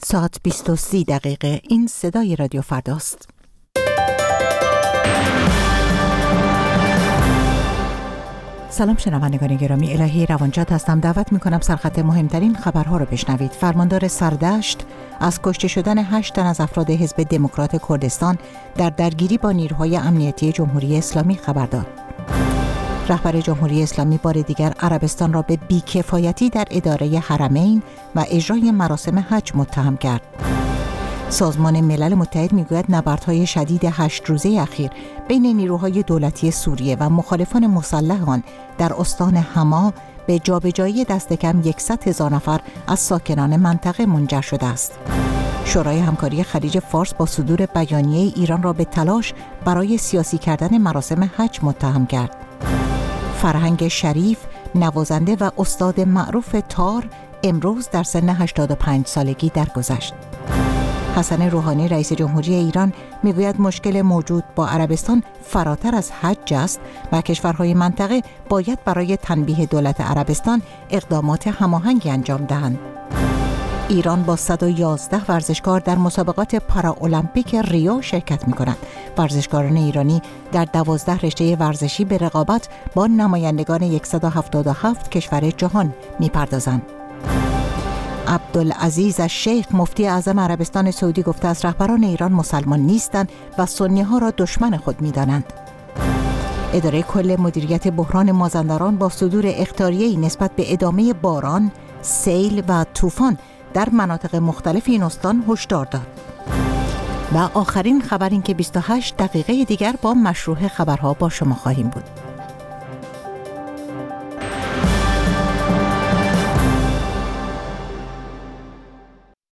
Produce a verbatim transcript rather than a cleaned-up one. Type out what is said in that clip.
ساعت بیست و سی دقیقه. این صدای رادیو فرداست. سلام شنوندگان گرامی، الهی روانجات هستم. دعوت میکنم سرخط مهمترین خبرها رو بشنوید. فرماندار سردشت از کشته شدن هشت تن از افراد حزب دموکرات کردستان در درگیری با نیروهای امنیتی جمهوری اسلامی خبر داد. رهبر جمهوری اسلامی بار دیگر عربستان را به بی‌کفایتی در اداره حرمین و اجرای مراسم حج متهم کرد. سازمان ملل متحد میگوید نبردهای شدید هشت روزه اخیر بین نیروهای دولتی سوریه و مخالفان مسلح آن در استان حما به جابجایی دست کم صد هزار نفر از ساکنان منطقه منجر شده است. شورای همکاری خلیج فارس با صدور بیانیه ایران را به تلاش برای سیاسی کردن مراسم حج متهم کرد. فرهنگ شریف، نوازنده و استاد معروف تار، امروز در سن هشتاد و پنج سالگی درگذشت. حسن روحانی رئیس جمهوری ایران میگوید مشکل موجود با عربستان فراتر از حج است و کشورهای منطقه باید برای تنبیه دولت عربستان اقدامات هماهنگی انجام دهند. ایران با صد و یازده ورزشکار در مسابقات پارالمپیک ریو شرکت می‌کند. ورزشکاران ایرانی در دوازده رشته ورزشی به رقابت با نمایندگان صد و هفتاد و هفت کشور جهان می‌پردازند. عبدالعزیز الشیخ مفتی اعظم عربستان سعودی گفته است رهبران ایران مسلمان نیستند و سنی‌ها را دشمن خود می‌دانند. اداره کل مدیریت بحران مازندران با صدور اخطاریه‌ای نسبت به ادامه باران، سیل و طوفان در مناطق مختلف این استان هشدار داد. و آخرین خبر این که بیست و هشت دقیقه دیگر با مشروع خبرها با شما خواهیم بود.